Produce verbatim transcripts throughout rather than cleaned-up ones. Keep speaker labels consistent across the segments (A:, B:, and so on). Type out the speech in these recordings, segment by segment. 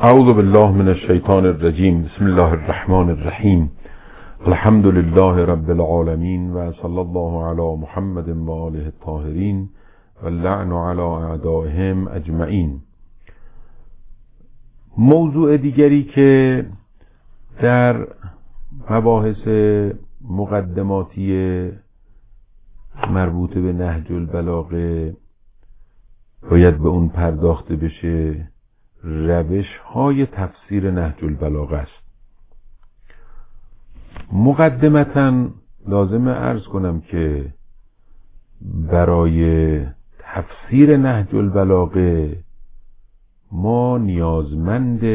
A: اعوذ بالله من الشیطان الرجیم. بسم الله الرحمن الرحیم. الحمد لله رب العالمین و صلی الله علی محمد و آله الطاهرین و اللعن علی اعدائهم اجمعین. موضوع دیگری که در مباحث مقدماتی مربوط به نهج البلاغه باید به اون پرداخته بشه روش های تفسیر نهج البلاغه است. مقدمتاً لازم عرض کنم که برای تفسیر نهج البلاغه ما نیازمند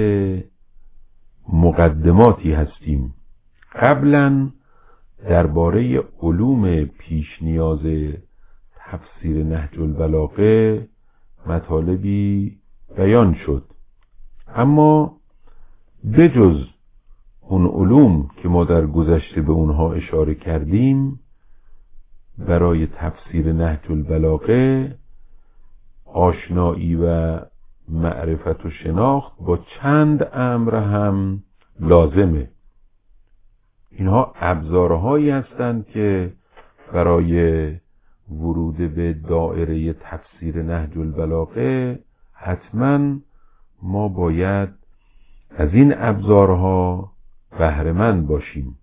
A: مقدماتی هستیم. قبلاً درباره علوم پیش نیاز تفسیر نهج البلاغه مطالبی بیان شد، اما بجز اون علوم که ما در گذشته به اونها اشاره کردیم، برای تفسیر نهج البلاغه آشنایی و معرفت و شناخت با چند امر هم لازمه. اینها ابزارهایی هستند که برای ورود به دایره تفسیر نهج البلاغه حتما ما باید از این ابزارها بهره مند باشیم.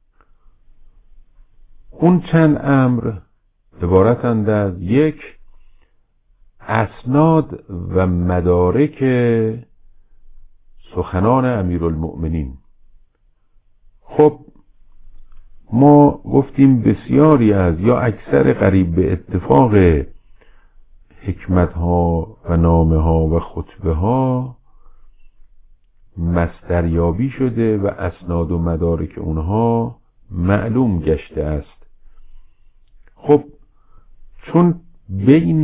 A: اون چند امر عبارتند از یک، اسناد و مدارک سخنان امیرالمؤمنین. خب ما گفتیم بسیاری از یا اکثر قریب به اتفاق حکمت ها و نامه ها و خطبه ها مصدریابی شده و اسناد و مدارک اونها معلوم گشته است. خب چون بین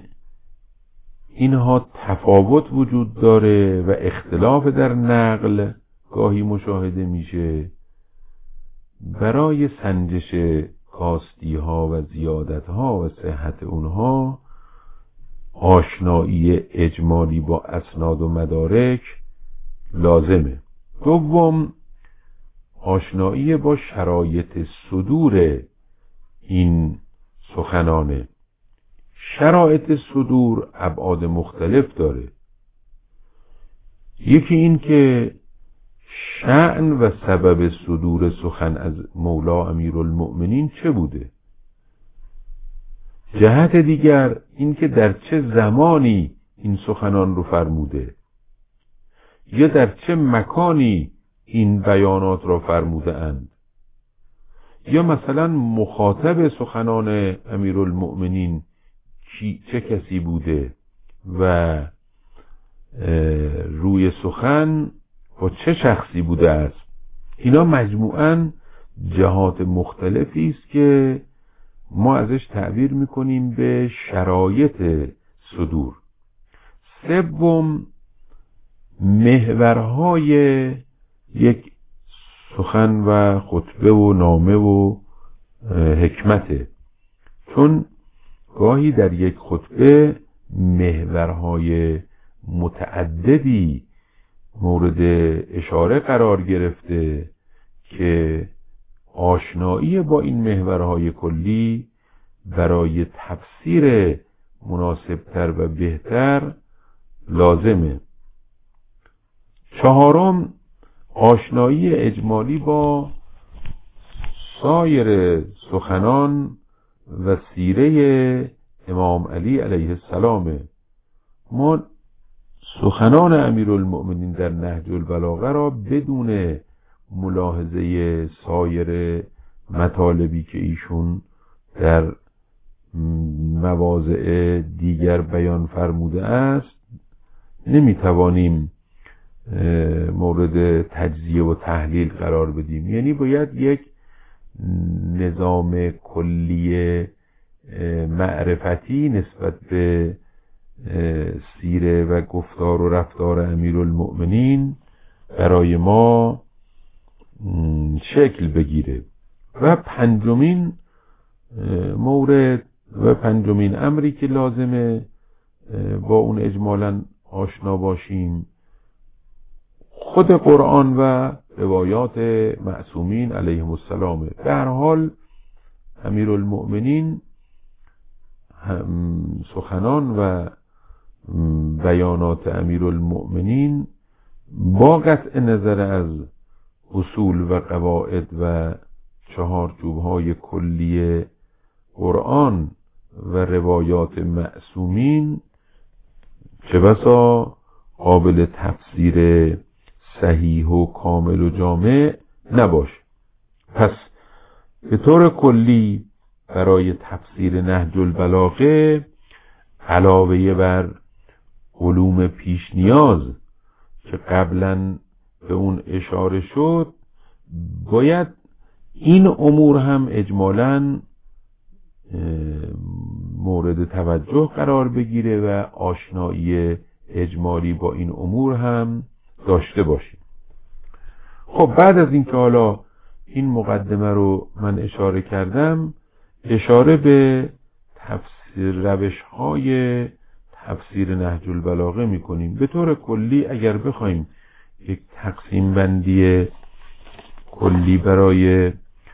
A: اینها تفاوت وجود داره و اختلاف در نقل گاهی مشاهده میشه، برای سنجش کاستی ها و زیادت ها و صحت اونها آشنایی اجمالی با اسناد و مدارک لازمه. دوم، آشنایی با شرایط صدور این سخنانه. شرایط صدور ابعاد مختلف داره. یکی این که شأن و سبب صدور سخن از مولا امیرالمؤمنین چه بوده. جهت دیگر این که در چه زمانی این سخنان رو فرموده یا در چه مکانی این بیانات را فرموده اند، یا مثلا مخاطب سخنان امیرالمؤمنین چه کسی بوده و روی سخن با چه شخصی بوده است. اینا مجموعاً جهات مختلفی است که ما ازش تعبیر میکنیم به شرایط صدور. سوم، محورهای یک سخن و خطبه و نامه و حکمته، چون گاهی در یک خطبه محورهای متعددی مورد اشاره قرار گرفته که آشنایی با این محورهای کلی برای تفسیر مناسبتر و بهتر لازمه. چهارم، آشنایی اجمالی با سایر سخنان و سیره امام علی علیه السلام. ما سخنان امیرالمؤمنین در نهج البلاغه را بدون ملاحظه سایر مطالبی که ایشون در مواضع دیگر بیان فرموده است نمیتوانیم مورد تجزیه و تحلیل قرار بدیم. یعنی باید یک نظام کلی معرفتی نسبت به سیره و گفتار و رفتار امیرالمؤمنین برای ما شکل بگیره. و پنجمین مورد و پنجمین امری که لازمه با اون اجمالاً آشنا باشیم خود قرآن و روایات معصومین علیهم السلام. به هر حال امیرالمؤمنین سخنان و بیانات امیرالمؤمنین با قطع نظر از اصول و قواعد و چهارچوب‌های کلی قرآن و روایات معصومین چه بسا قابل تفسیر صحیح و کامل و جامع نباشه. پس به طور کلی برای تفسیر نهج البلاغه علاوه بر علوم پیش نیاز که قبلا به اون اشاره شد، باید این امور هم اجمالاً مورد توجه قرار بگیره و آشنایی اجمالی با این امور هم داشته باشیم. خب بعد از اینکه حالا این مقدمه رو من اشاره کردم، اشاره به تفسیر روش‌های تفسیر نهج البلاغه می‌کنیم. به طور کلی اگر بخوایم یک تقسیم بندی کلی برای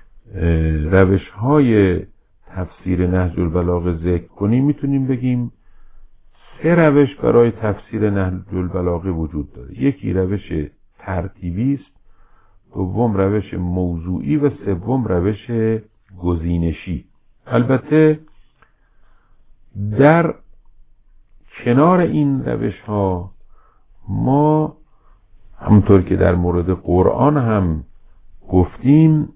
A: روش‌های تفسیر نهج البلاغه ذکر کنیم، میتونیم بگیم سه روش برای تفسیر نهج البلاغه وجود داره. یکی روش ترتیبی است، دوم روش موضوعی و سوم روش گزینشی. البته در کنار این روش ها ما همونطور که در مورد قرآن هم گفتیم،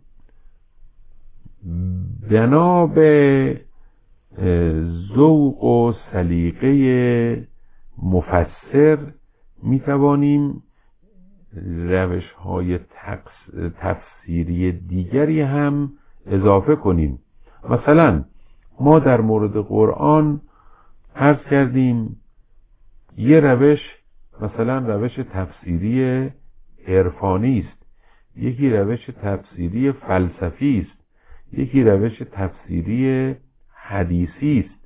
A: بنا به ذوق و سلیقه مفسر می توانیم روش های تفسیری دیگری هم اضافه کنیم. مثلا ما در مورد قرآن عرض کردیم یه روش مثلا روش تفسیری عرفانی است، یکی روش تفسیری فلسفی است، یکی روش تفسیری حدیثی است.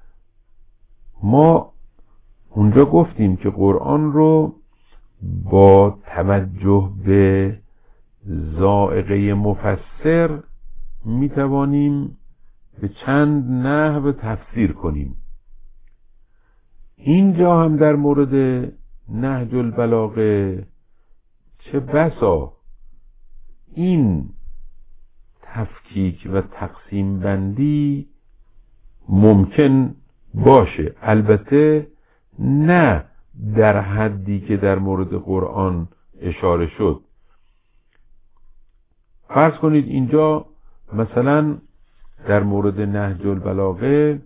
A: ما اونجا گفتیم که قرآن رو با توجه به ذائقه مفسر می توانیم به چند نحو تفسیر کنیم. اینجا هم در مورد نهج البلاغه چه بسا این تفکیک و تقسیم بندی ممکن باشه، البته نه در حدی که در مورد قرآن اشاره شد. فرض کنید اینجا مثلا در مورد نهج البلاغه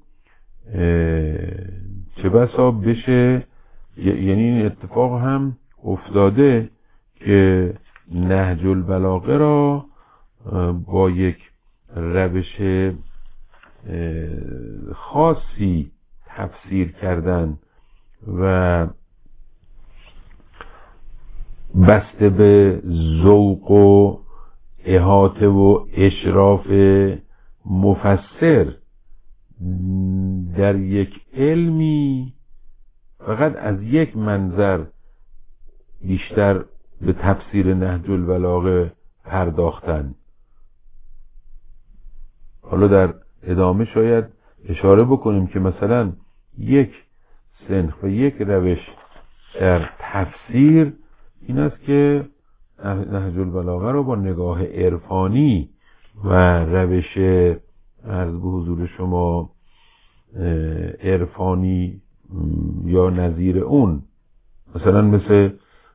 A: چه بسا بشه، یعنی این اتفاق هم افتاده که نهج البلاغه را با یک روش خاصی تفسیر کردن و بسته به ذوق و احاطه و اشراف مفسر در یک علمی فقط از یک منظر بیشتر به تفسیر نهج البلاغه پرداختن. حالا در ادامه شاید اشاره بکنیم که مثلا یک صنف و یک روش در تفسیر این است که نهج البلاغه رو با نگاه عرفانی و روش عرض به حضور شما عرفانی یا نظیر اون، مثلا مثل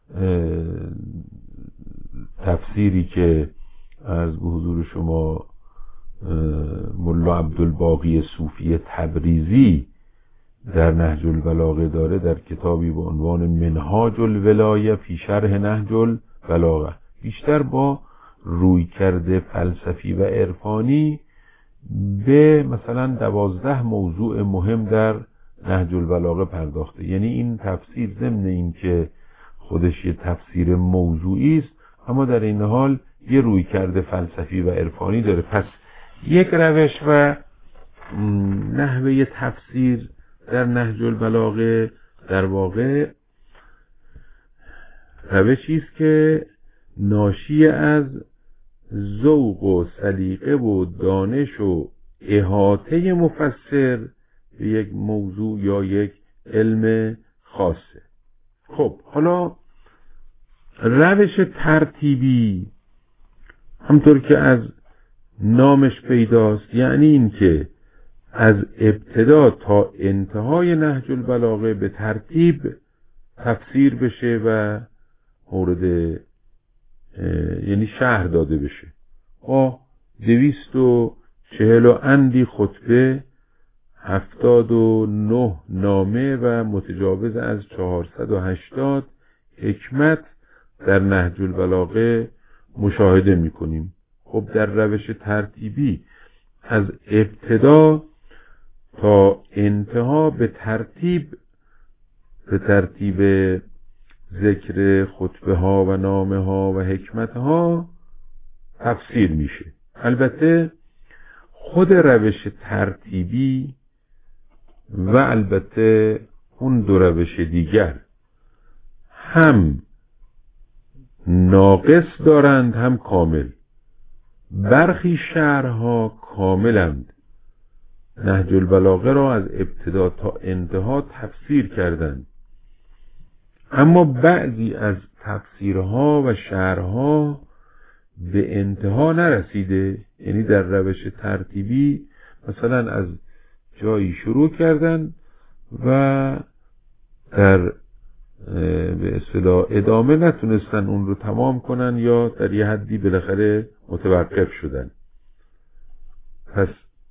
A: تفسیری که عرض به حضور شما ملا عبدالباقی صوفی تبریزی در نهج البلاغه داره، در کتابی با عنوان منهاج الولایه فی شرح نهج البلاغه، بیشتر با رویکرد فلسفی و عرفانی به مثلا دوازده موضوع مهم در نهج البلاغه پرداخته. یعنی این تفسیر ضمن این که خودش یه تفسیر موضوعی است، اما در این حال یه رویکرد فلسفی و عرفانی داره. پس یک روش و نحوه تفسیر در نهج البلاغه در واقع روشی است که ناشی از ذوق و سلیقه و دانش و احاطه مفسر به یک موضوع یا یک علم خاصه. خب حالا روش ترتیبی همطور که از نامش پیداست یعنی این که از ابتدا تا انتهای نهج البلاغه به ترتیب تفسیر بشه و مورد یعنی شرح داده بشه. با دویست و چهل و اندی خطبه، هفتاد و نه نامه و متجاوز از چهارصد و هشتاد حکمت در نهج البلاغه مشاهده میکنیم. خب در روش ترتیبی از ابتدا تا انتها به ترتیب به ترتیب ذکر خطبه ها و نامه ها و حکمت ها تفسیر میشه. البته خود روش ترتیبی و البته اون دو روش دیگر هم ناقص دارند هم کامل. برخی شرح‌ها کاملند، نهج البلاغه را از ابتدا تا انتها تفسیر کردند، اما بعضی از تفسیرها و شرح‌ها به انتها نرسیده. یعنی در روش ترتیبی مثلا از جایی شروع کردن و در به اصطلاح ادامه نتونستن اون رو تمام کنن یا در یه حدی بالاخره متوقف شدن. پس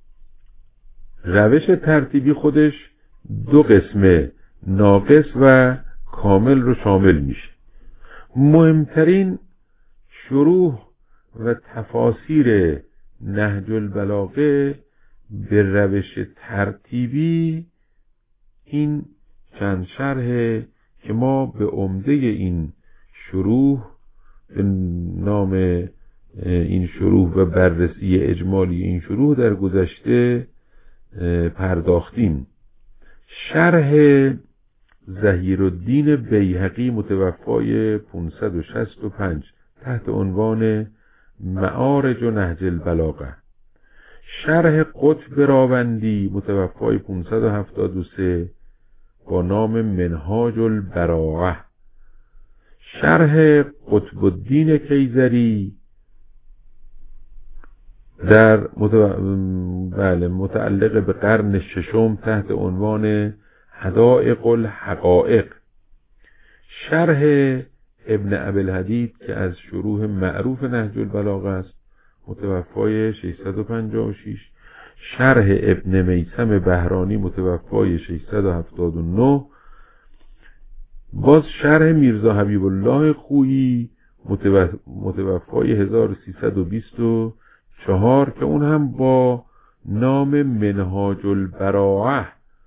A: روش ترتیبی خودش دو قسمه، ناقص و کامل رو شامل میشه. مهمترین شروح و تفاسیر نهج البلاغه به روش ترتیبی این چند شرح که ما به عمده این شروح به نام این شروح و بررسی اجمالی این شروح در گذشته پرداختیم. شرح ظهیرالدین بیهقی متوفای پانصد و شصت و پنج تحت عنوان معارج و نهج البلاغه. شرح قطب راوندی متوفای پانصد و هفتاد و سه با نام منهاج البراعه. شرح قطب الدین کیزری در متو... بله متعلق به قرن ششم تحت عنوان حدائق الحقائق. شرح ابن ابوالحدید که از شروح معروف نهج البلاغه است متوفای ششصد و پنجاه و شش. شرح ابن میثم بهرانی متوفای ششصد و هفتاد و نه. باز شرح میرزا حبیب الله خویی متوفای هزار و سیصد و بیست و چهار که اون هم با نام منهاج البراعه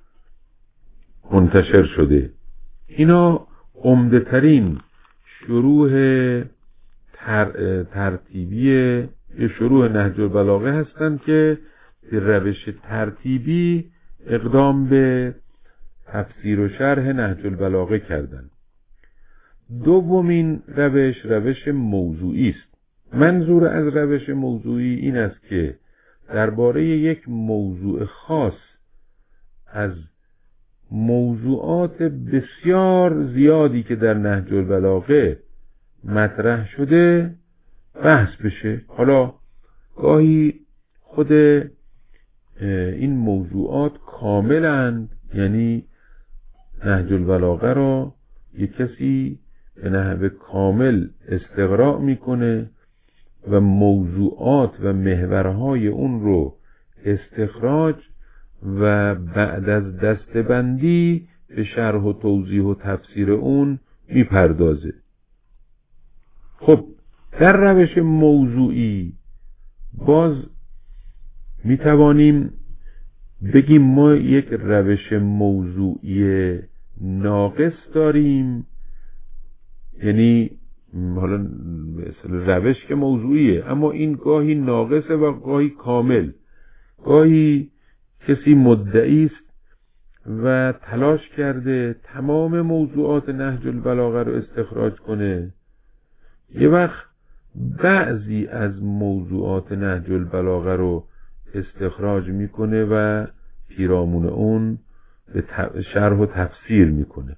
A: منتشر شده. اینا عمده ترین شروح تر، ترتیبی شروح نهج البلاغه هستند که به روش ترتیبی اقدام به تفسیر و شرح نهج البلاغه کردند. دومین روش روش موضوعی است. منظور از روش موضوعی این است که درباره یک موضوع خاص از موضوعات بسیار زیادی که در نهج البلاغه مطرح شده بحث بشه. حالا گاهی خود این موضوعات کاملند، یعنی نهج البلاغه را یک کسی به نحو کامل استقراء میکنه و موضوعات و محورهای اون رو استخراج و بعد از دسته‌بندی به شرح و توضیح و تفسیر اون میپردازه. خب در روش موضوعی باز میتوانیم بگیم ما یک روش موضوعی ناقص داریم، یعنی حالا مثلا روش که موضوعیه اما این گاهی ناقصه و گاهی کامل. گاهی کسی مدعی است و تلاش کرده تمام موضوعات نهج البلاغه رو استخراج کنه، یه وقت بعضی از موضوعات نهج البلاغه رو استخراج میکنه و پیرامون اون به شرح و تفسیر میکنه.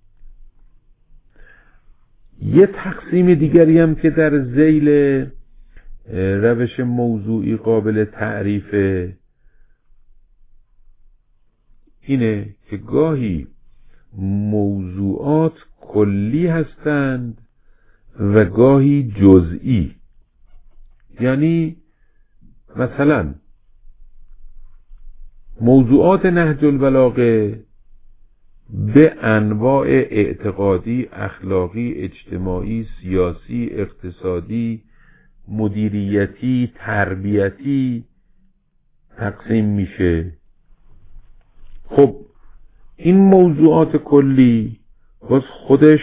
A: یه تقسیم دیگری هم که در ذیل روش موضوعی قابل تعریفه اینه که گاهی موضوعات کلی هستند و گاهی جزئی. یعنی مثلا موضوعات نهج البلاغه به انواع اعتقادی، اخلاقی، اجتماعی، سیاسی، اقتصادی، مدیریتی، تربیتی تقسیم میشه. خب این موضوعات کلی باز خودش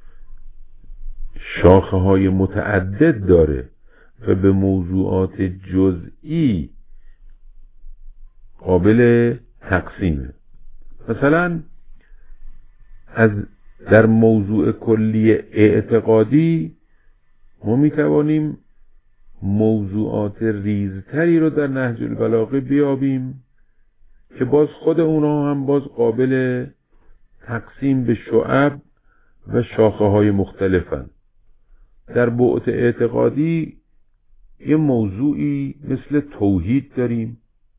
A: شاخه های متعدد داره و به موضوعات جزئی قابل تقسیمه. مثلا از در موضوع کلی اعتقادی ما میتوانیم موضوعات ریزتری رو در نهج البلاغه بیابیم که باز خود اونا هم باز قابل تقسیم به شعب و شاخه های مختلفن. در بعد اعتقادی یه موضوعی مثل توحید داریم،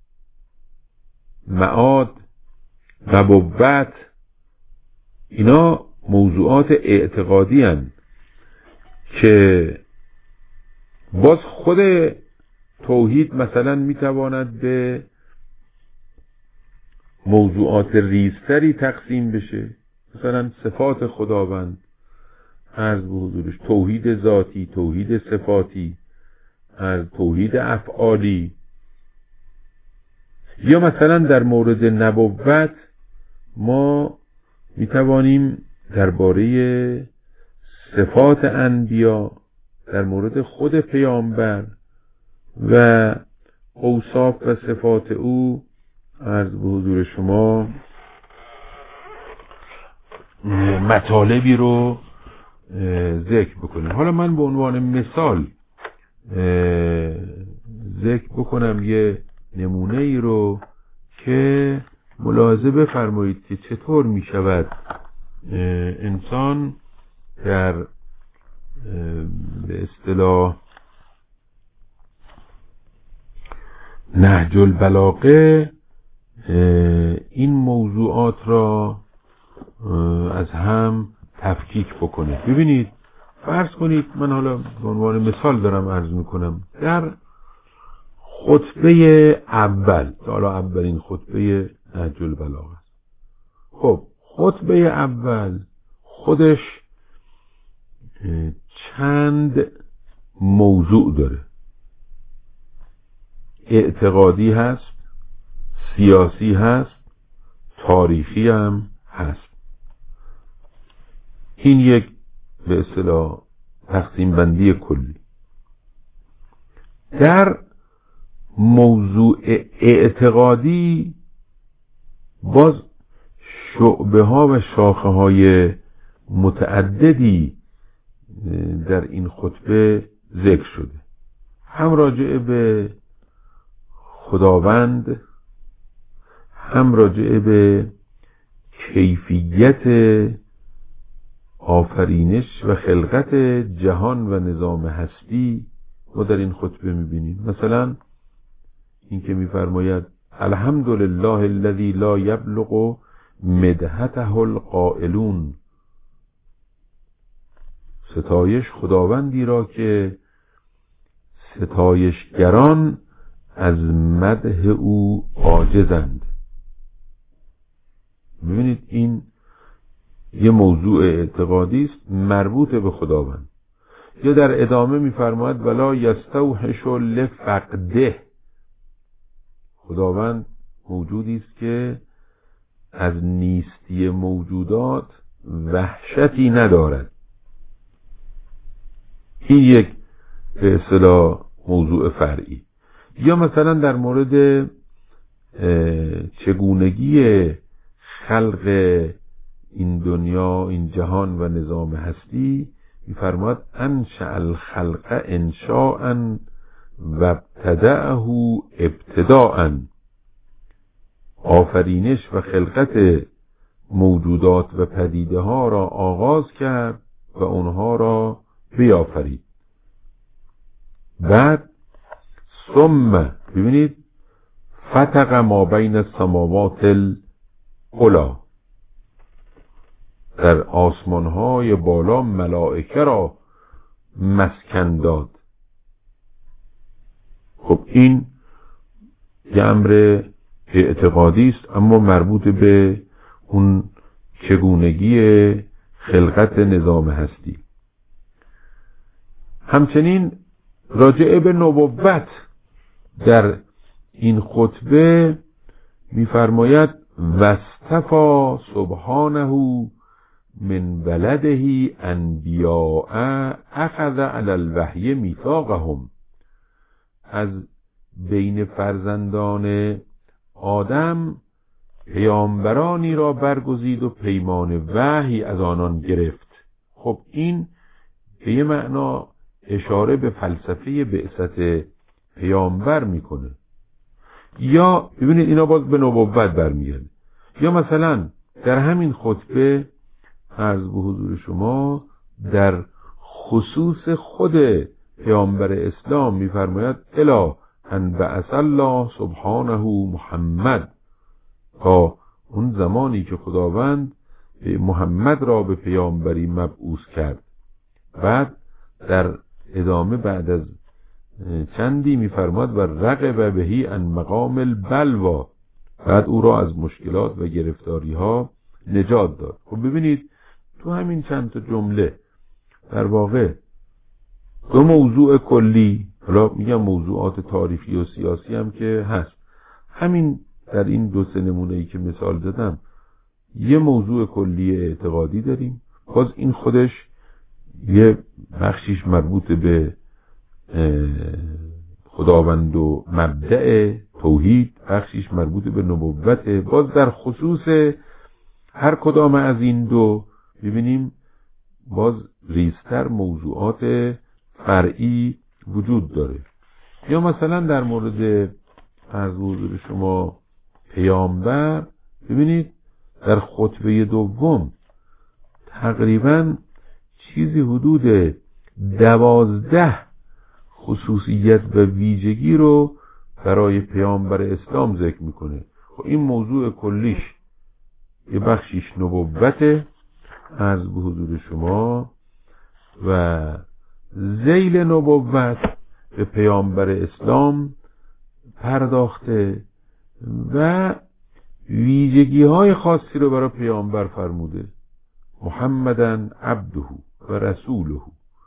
A: معاد، نبوت، اینا موضوعات اعتقادی هستند که باز خود توحید مثلا میتواند به موضوعات ریزتری تقسیم بشه. مثلا صفات خداوند، عرض به حضورش توحید ذاتی، توحید صفاتی، از توحید افعالی. یا مثلا در مورد نبوت ما میتوانیم درباره صفات انبیا، در مورد خود پیامبر و اوصاف و صفات او عرض به حضور شما مطالبی رو ذکر بکنیم. حالا من به عنوان مثال ذکر بکنم یه نمونه ای رو که ملاحظه بفرمایید که چطور می شود انسان در به اصطلاح نهج البلاغه این موضوعات را از هم تفکیک بکنه. ببینید فرض کنید، من حالا به عنوان مثال دارم عرض میکنم، در خطبه اول، حالا اولین خطبه نهج البلاغه است. خب خطبه اول خودش چند موضوع داره، اعتقادی هست، سیاسی هست، تاریخی هم هست. این یک به اصطلاح تقسیم بندی کلی. در موضوع اعتقادی باز شعبه ها و شاخه های متعددی در این خطبه ذکر شده، هم راجع به خداوند، هم راجع به کیفیت آفرینش و خلقت جهان و نظام هستی ما در این خطبه میبینیم. مثلا این که میفرماید الحمدلله الذی لا یبلغ مدحته القائلون، ستایش خداوندی را که ستایشگران از مدح او عاجزند. ببینید این یه موضوع اعتقادی است مربوط به خداوند. یا در ادامه میفرماید ولا یستوحش لفقده، خداوند موجودی است که از نیستی موجودات وحشتی ندارد. این یک به اصطلاح موضوع فرعی. یا مثلا در مورد چگونگی خلق این دنیا، این جهان و نظام هستی می‌فرماید انشأ الخلق انشاءً و ابتدأه ابتداءً، آفرینش و خلقت موجودات و پدیده ها را آغاز کرد و اونها را بیافرید. بعد ثم ببینید فتق ما بین السماوات العلی، در آسمان های بالا ملائکه را مسکن داد. خب این یه امر اعتقادی است، اما مربوط به اون چگونگی خلقت نظام هستی. همچنین راجع به نبوت در این خطبه می‌فرماید واصطفی سبحانه من ولده انبیاء اخذ علی الوحی میثاقهم، از بین فرزندان آدم پیامبرانی را برگزید و پیمان وحی از آنان گرفت. خب این به یه معنا اشاره به فلسفه بعثت پیامبر میکنه. یا ببینید اینا باز به نبوت برمیگرده. یا مثلا در همین خطبه عرض به حضور شما در خصوص خود پیامبر اسلام میفرماید الا ان بعث الله سبحانه محمد، تا اون زمانی که خداوند محمد را به پیامبری مبعوث کرد. بعد در ادامه بعد از چندی میفرماد و رغب بهی عن مقام البلوا، بعد او را از مشکلات و گرفتاری ها نجات داد. خب ببینید تو همین چند تا جمله در واقع دو موضوع کلی، حالا میگم موضوعات تاریخی و سیاسی هم که هست، همین در این دو سه نمونه‌ای که مثال دادم یه موضوع کلی اعتقادی داریم، باز این خودش یه بخشیش مربوط به خداوند و مبدأ توحید، بخشیش مربوط به نبوت. باز در خصوص هر کدام از این دو ببینیم باز ریزتر موضوعات فرعی وجود داره. یا مثلا در مورد عرض حضور شما پیامبر ببینید در خطبه دوم تقریبا چیزی حدود دوازده خصوصیت و ویژگی رو برای پیامبر اسلام ذکر میکنه. خب این موضوع کلیش یه بخشیش نبوته عرض به حضور شما و ذیل نبوت به پیامبر اسلام پرداخته و ویژگی های خاصی رو برای پیامبر فرموده. محمدن عبده و رسوله،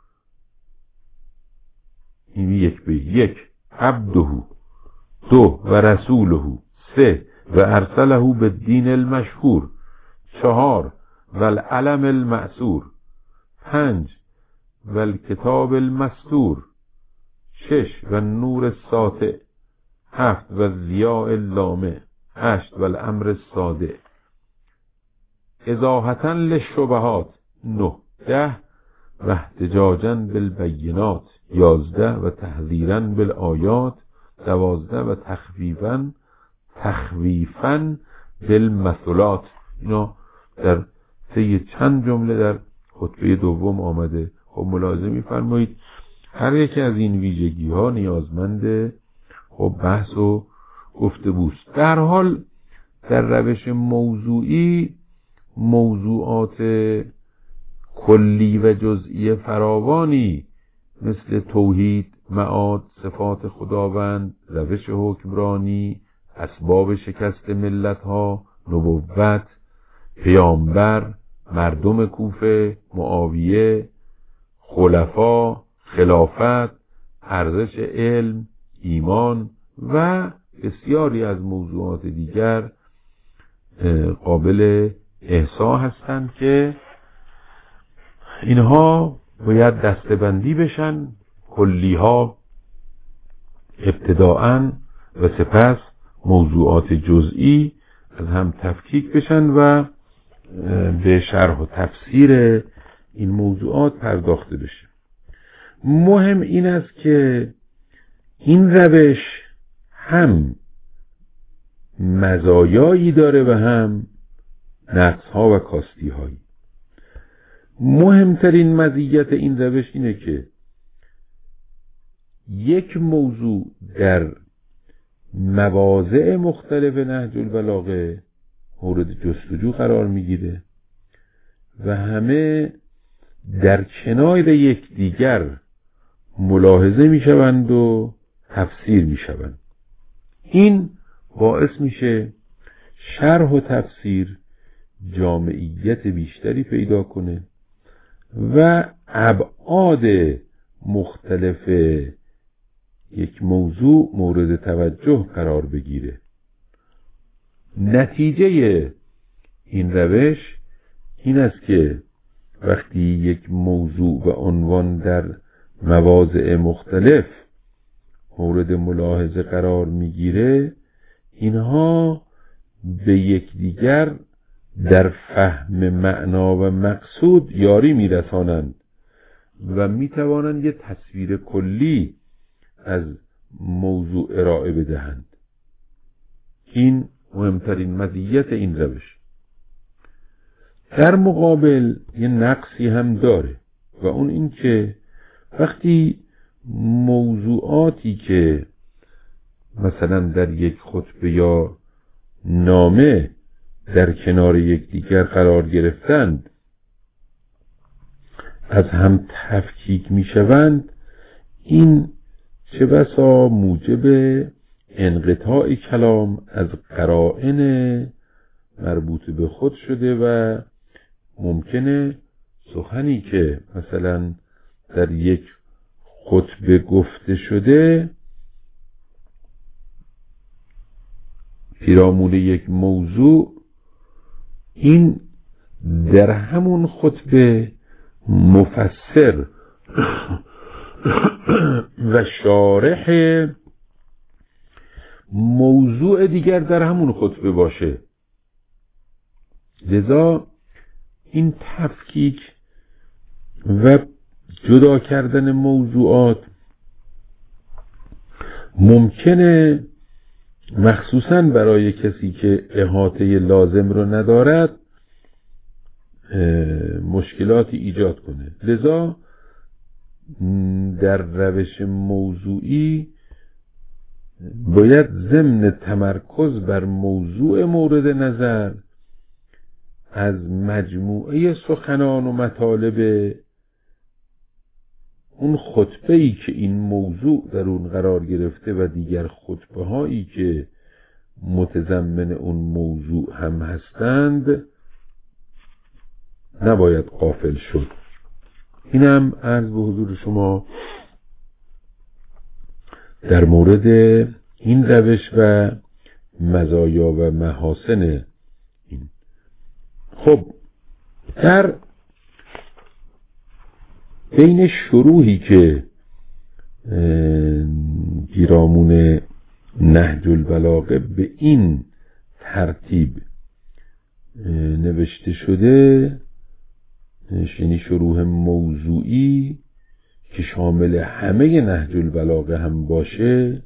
A: این یک به یک، عبده، دو و رسوله، سه و ارسله بالدین المشهور، چهار و العلم المأثور، پنج و الکتاب المستور، شش و النور الساطع، هفت و الضیاء اللامع، هشت و الامر الصادع، اضاحة للشبهات، نه، ده و احتجاجا بالبینات، یازده و تحذیرا بالآیات، دوازده و تخویفا تخویفا بالمثلات. اینا در طی چند جمله در خطبه دوم آمده. خب ملاحظه می‌فرمایید هر یکی از این ویژگی ها نیازمند خب بحث و گفتگوست. در حال در روش موضوعی موضوعات کلی و جزئی فراوانی مثل توحید، معاد، صفات خداوند، روش حکمرانی، اسباب شکست ملت ها، نبوت، پیامبر، مردم کوفه، معاویه، خلفا، خلافت، ارزش علم، ایمان و بسیاری از موضوعات دیگر قابل احصا هستند که اینها باید دسته‌بندی بشن، کلیها ابتداءً و سپس موضوعات جزئی از هم تفکیک بشن و به شرح و تفسیر این موضوعات پرداخته بشه. مهم این است که این روش هم مزایایی داره و هم نقص‌ها و کاستی‌هایی. مهمترین مزیت این روش اینه که یک موضوع در مواضع مختلف نهج البلاغه مورد جستجو قرار میگیره و همه در کنار یکدیگر ملاحظه میشوند و تفسیر میشوند. این باعث میشه شرح و تفسیر جامعیت بیشتری پیدا کنه و ابعاد مختلف یک موضوع مورد توجه قرار بگیره. نتیجه این روش این است که وقتی یک موضوع و عنوان در مواضع مختلف مورد ملاحظه قرار میگیره، اینها به یکدیگر در فهم معنا و مقصود یاری میرسانند و میتوانند یه تصویر کلی از موضوع ارائه بدهند. این مهمترین مزیت این روش. در مقابل یه نقصی هم داره و اون این که وقتی موضوعاتی که مثلا در یک خطبه یا نامه در کنار یکدیگر قرار گرفتند از هم تفکیک می شوند، این چه بسا موجب انقطاع کلام از قرائن مربوط به خود شده و ممکنه سخنی که مثلا در یک خطبه گفته شده پیرامون یک موضوع، این در همون خطبه مفسر و شارح موضوع دیگر در همون خطبه باشه. لذا این تفکیک و جدا کردن موضوعات ممکنه مخصوصاً برای کسی که احاطه لازم رو ندارد مشکلاتی ایجاد کنه. لذا در روش موضوعی باید ضمن تمرکز بر موضوع مورد نظر از مجموعه سخنان و مطالب اون خطبه‌ای که این موضوع در اون قرار گرفته و دیگر خطبه هایی که متضمن اون موضوع هم هستند نباید غافل شد. اینم عرض به حضور شما در مورد این روش و مزایا و محاسن این. خب در بین شروحی که پیرامون نهج البلاغه به این ترتیب نوشته شده، یعنی شروح موضوعی که شامل همه نهج البلاغه هم باشه،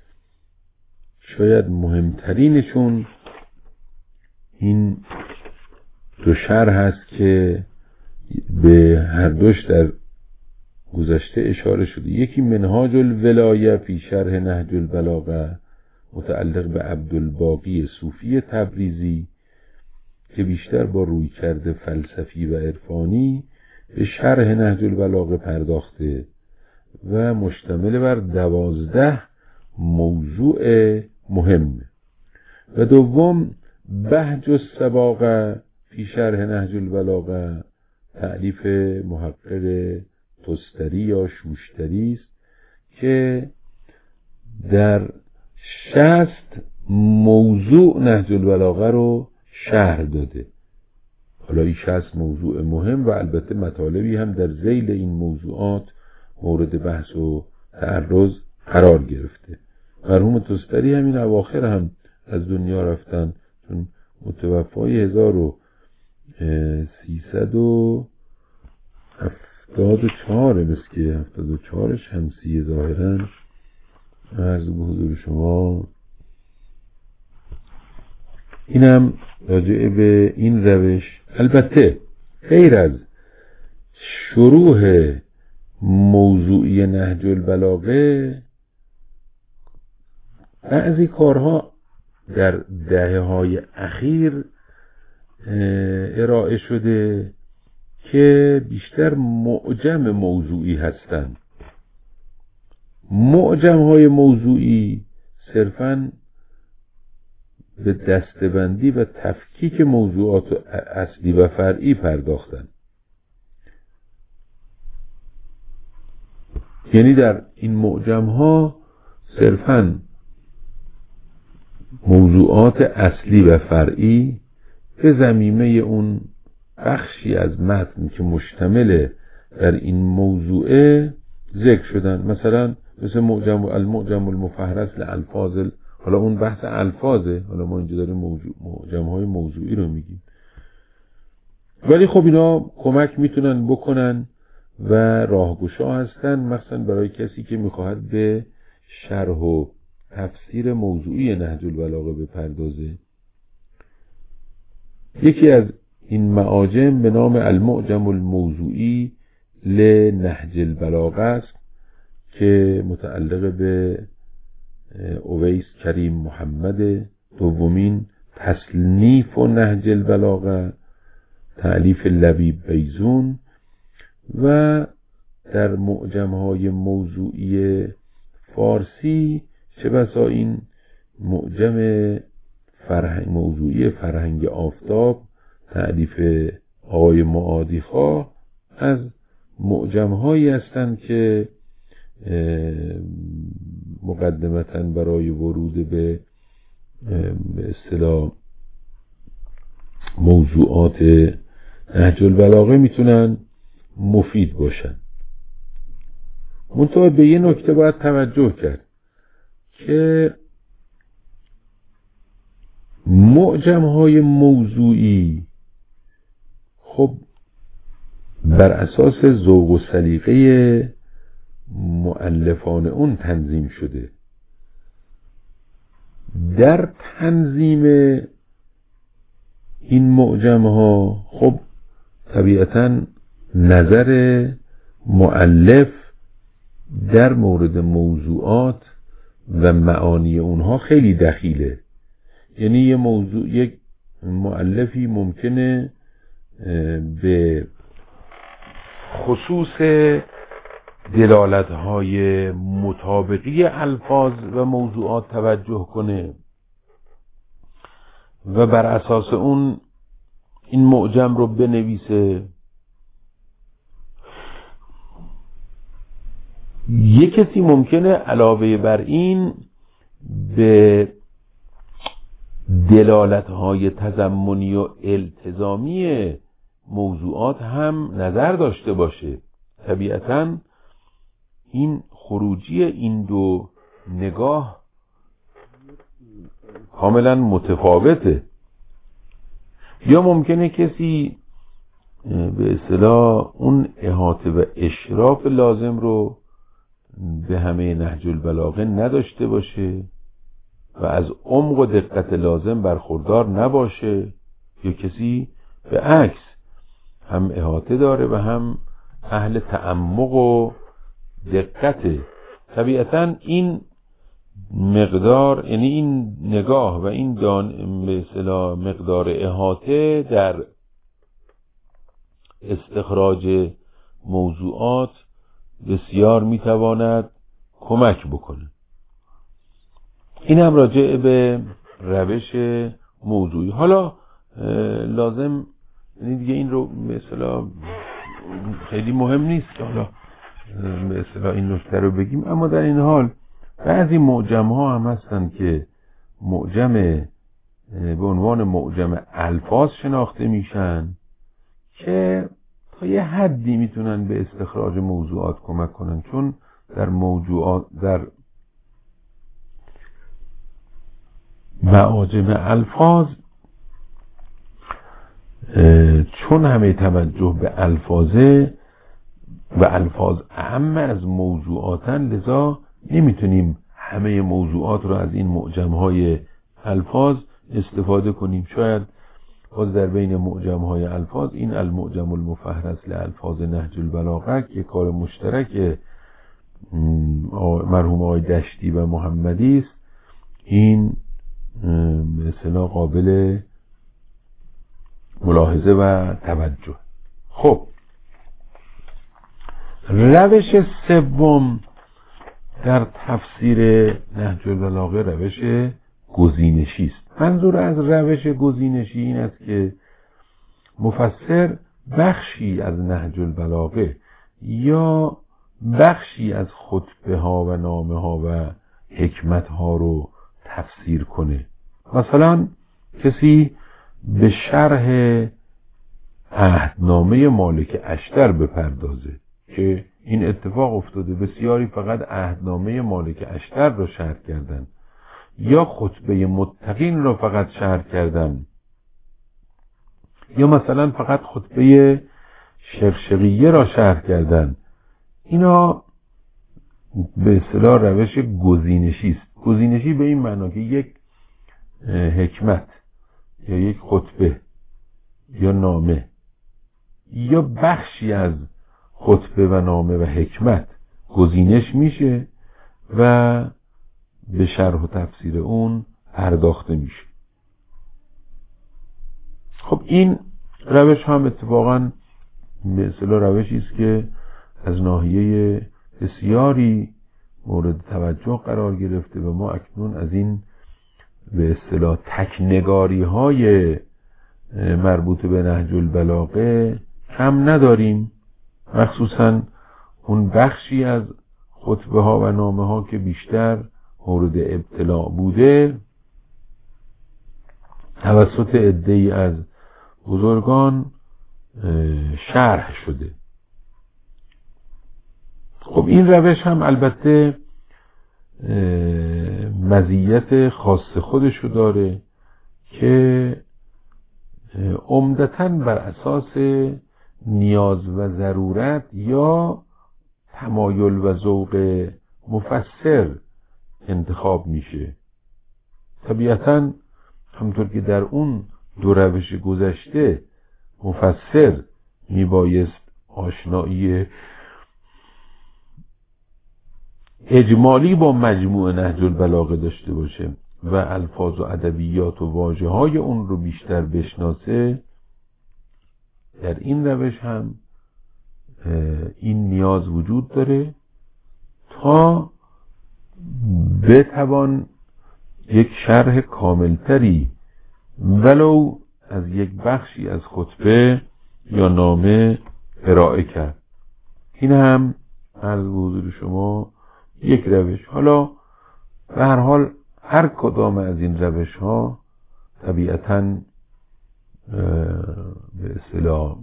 A: شاید مهمترینشون این دو شرح هست که به هر دوش در گذشته اشاره شده. یکی منهاج الولایه فی شرح نهج البلاغه متعلق به عبدالباقی صوفی تبریزی که بیشتر با روی کرده فلسفی و عرفانی به شرح نهج البلاغه پرداخته و مشتمل بر دوازده موضوع مهم. و دوم بهج السباقه فی شرح نهج البلاغه تألیف محقق تستری یا شوشتری است که در شصت موضوع نهج البلاغه رو شرح داده. حالا این شصت موضوع مهم و البته مطالبی هم در ذیل این موضوعات مورد بحث و تعرض قرار گرفته. مرحوم تستری همین اواخر هم از دنیا رفتن، چون متوفای هزار و سیصد و هفتاد و چهار مثل که هفتاد و چهار شمسی ظاهرا عرض به حضور شما. اینم راجع به این روش. البته غیر از شروح موضوعی نهج البلاغه بعضی کارها در دهه های اخیر ارائه شده که بیشتر معجم موضوعی هستند. معجم های موضوعی صرفاً به دسته‌بندی و تفکیک موضوعات اصلی و فرعی پرداختند. یعنی در این معجم ها صرفاً موضوعات اصلی و فرعی به ضمیمه اون بخشی از متن که مشتمل در این موضوعه ذکر شدن. مثلا مثل معجم المعجم المفهرس لالفاظ، حالا اون بحث الفاظه، حالا ما اینجا داریم موضوع معجم های موضوعی رو میگیم. ولی خب اینا کمک میتونن بکنن و راهگشا هستن، مثلا برای کسی که میخواهد به شرح و تفسیر موضوعی نهج البلاغه بپردازه. یکی از این معاجم به نام المعجم الموضوعی لنهج البلاغه است که متعلق به اویس کریم محمد، دومین تصنیف و نهج البلاغه، تألیف لبیب بیزون. و در معجم‌های موضوعی فارسی چه بسا این معجم فرهنگ موضوعی فرهنگ آفتاب تألیف آقای معادیخواه از معجم‌هایی هستند که مقدمتاً برای ورود به به اصطلاح موضوعات نهج البلاغه میتونن مفید باشن. منتها به یه نکته باید توجه کرد که معجم‌های موضوعی خب بر اساس ذوق و سلیقه مؤلفان اون تنظیم شده. در تنظیم این معجم‌ها خب طبیعتاً نظر مؤلف در مورد موضوعات و معانی اونها خیلی دخیله. یعنی یه موضوع یک مؤلفی ممکنه به خصوص دلالت‌های مطابقی الفاظ و موضوعات توجه کنه و بر اساس اون این معجم رو بنویسه. یک کسی ممکنه علاوه بر این به دلالت‌های تضمنی و التزامی موضوعات هم نظر داشته باشه. طبیعتاً این خروجی این دو نگاه کاملا متفاوته. یا ممکنه کسی به اصطلاح اون احاطه و اشراف لازم رو به همه نهج البلاغه نداشته باشه و از عمق و دقت لازم برخوردار نباشه، یا کسی به عکس هم احاطه داره و هم اهل تعمق و دقته. طبیعتاً این مقدار، یعنی این نگاه و این دان به اصطلاح مقدار احاطه در استخراج موضوعات بسیار میتواند کمک بکنه. این هم راجع به روش موضوعی. حالا لازم یعنی دیگه این رو به اصطلاح خیلی مهم نیست که حالا به اصطلاح این نکته رو بگیم، اما در این حال بعضی معجم ها هم هستن که معجم به عنوان معجم الفاظ شناخته میشن که تا یه حدی میتونن به استخراج موضوعات کمک کنن، چون در موضوعات در معاجم الفاظ چون همه توجه به الفاظه و الفاظ اهم از موضوعاتن، لذا نمیتونیم همه موضوعات رو از این معجم‌های الفاظ استفاده کنیم. شاید باز در بین معجم‌های الفاظ این المعجم المفهرس لالفاظ نهج البلاغه که کار مشترک مرحوم آقای دشتی و محمدی است، این به اصطلاح قابل ملاحظه و توجه. خب روش سوم در تفسیر نهج البلاغه روش گزینشی است. منظور از روش گزینشی این است که مفسر بخشی از نهج البلاغه یا بخشی از خطبه ها و نامه ها و حکمت ها رو تفسیر کنه. مثلا کسی به شرح عهدنامه مالک اشتر بپردازه که این اتفاق افتاده، بسیاری فقط عهدنامه مالک اشتر رو شرح کردن یا خطبه متقین رو فقط شرح کردن یا مثلا فقط خطبه شرشقیه را شرح کردن. اینا به اصطلاح روش گزینشی است. گزینشی به این معنا که یک حکمت یا یک خطبه یا نامه یا بخشی از خطبه و نامه و حکمت گزینش میشه و به شرح و تفسیر اون پرداخته میشه. خب این روش هم اتفاقا به اصطلاح روشی است که از ناحیه بسیاری مورد توجه قرار گرفته و ما اکنون از این به اصطلاح تکنگاری های مربوط به نهج البلاغه کم نداریم، مخصوصا اون بخشی از خطبه ها و نامه ها که بیشتر مورد ابتلاع بوده توسط عده‌ای از بزرگان شرح شده. خب این روش هم البته مزیت خاص خودشو داره که عمدتاً بر اساس نیاز و ضرورت یا تمایل و ذوق مفسر انتخاب میشه. طبیعتاً همونطور که در اون دو روش گذشته مفسر میبایست آشنایی اجمالی با مجموع نهج البلاغه داشته باشه و الفاظ و ادبیات و واژه های اون رو بیشتر بشناسه، در این روش هم این نیاز وجود داره تا بتوان یک شرح کاملتری ولو از یک بخشی از خطبه یا نامه ارائه کرد. این هم از حضور شما یک روش. حالا به هر حال هر کدام از این روش ها طبیعتاً به اصطلاح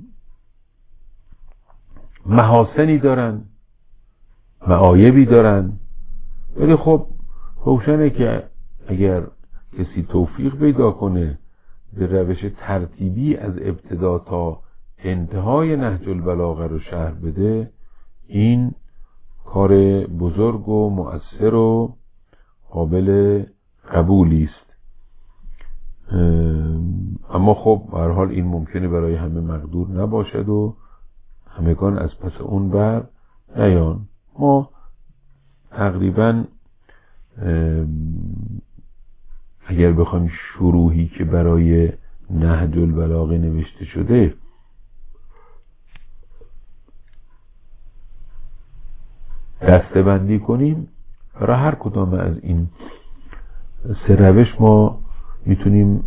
A: محاسنی دارن، معایبی دارن، ولی خب روشنه که اگر کسی توفیق پیدا کنه به روش ترتیبی از ابتدا تا انتهای نهج البلاغه رو شرح بده، این کار بزرگ و مؤثر و قابل قبولی است. اما خب به هر حال این ممکنه برای همه مقدور نباشد و همگان از پس اون بر نیان. ما تقریبا اگر بخوایم شروحی که برای نهج البلاغه نوشته شده دسته بندی کنیم، برای هر کدام از این سه روش ما میتونیم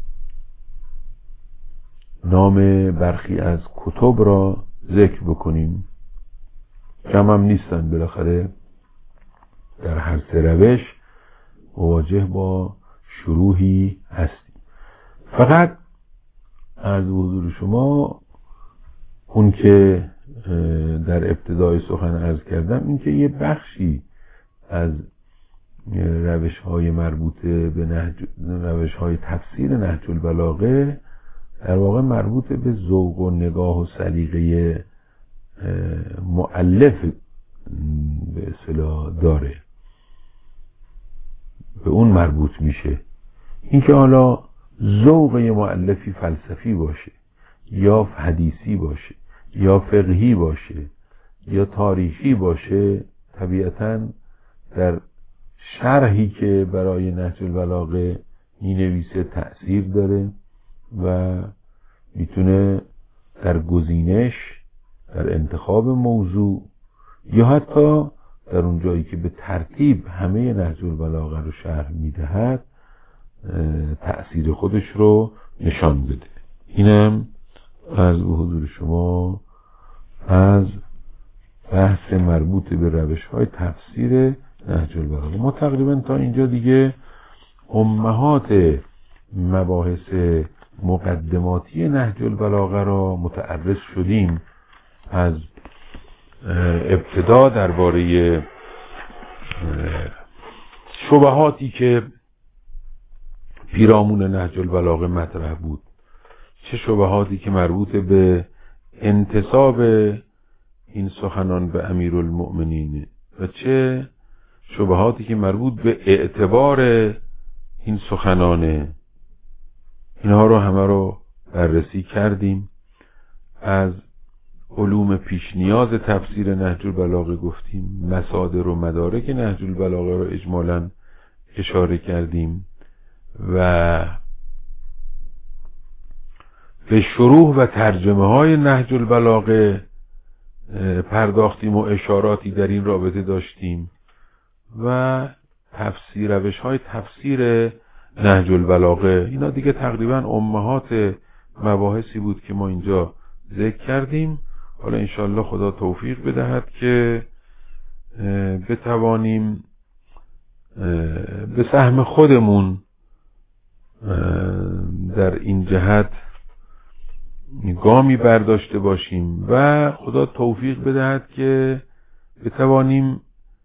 A: نام برخی از کتب را ذکر بکنیم. کم هم نیستن، بالاخره در هر سه روش مواجه با شروحی هستیم. فقط از حضور شما اون که در ابتدای سخن عرض کردم، این که یه بخشی از روش های مربوطه به نهج، روش های تفسیر نهج البلاغه در واقع مربوط به ذوق و نگاه و سلیقه مؤلف به اصطلاح داره، به اون مربوط میشه. اینکه حالا ذوق یه مؤلفی فلسفی باشه یا حدیثی باشه یا فقهی باشه یا تاریخی باشه، طبیعتاً در شرحی که برای نهج البلاغه می نویسه تأثیر داره و میتونه در گزینش، در انتخاب موضوع یا حتی در اون جایی که به ترتیب همه نهج البلاغه رو شرح میدهد تأثیر خودش رو نشان بده. اینم از حضور شما از بحث مربوط به روش های تفسیر نهج البلاغه. ما تقریبا تا اینجا دیگه امهات مباحث مقدماتی نهج البلاغه را متعرض شدیم. از ابتدا درباره شبهاتی که پیرامون نهج البلاغه مطرح بود، چه شبهاتی که مربوط به انتساب این سخنان به امیرالمؤمنین و چه شبهاتی که مربوط به اعتبار این سخنانه، اینها رو همه رو بررسی کردیم. از علوم پیش نیاز تفسیر نهج البلاغه گفتیم، مصادر و مدارک نهج البلاغه رو اجمالاً اشاره کردیم و به شروح و ترجمه های نهج البلاغه پرداختیم و اشاراتی در این رابطه داشتیم و تفسیر روش های تفسیر نهج البلاغه. اینا دیگه تقریبا امهات مباحثی بود که ما اینجا ذکر کردیم. حالا انشالله خدا توفیق بدهد که بتوانیم به سهم خودمون در این جهت گامی برداشته باشیم و خدا توفیق بدهد که بتوانیم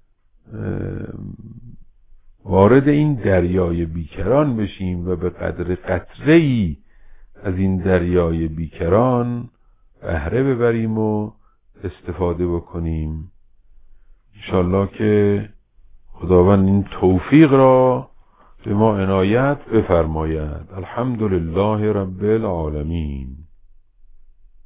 A: وارد این دریای بیکران بشیم و به قدر قطره‌ای از این دریای بیکران بهره ببریم و استفاده بکنیم. انشالله که خداوند این توفیق را به ما عنایت بفرماید. الحمدلله رب العالمین.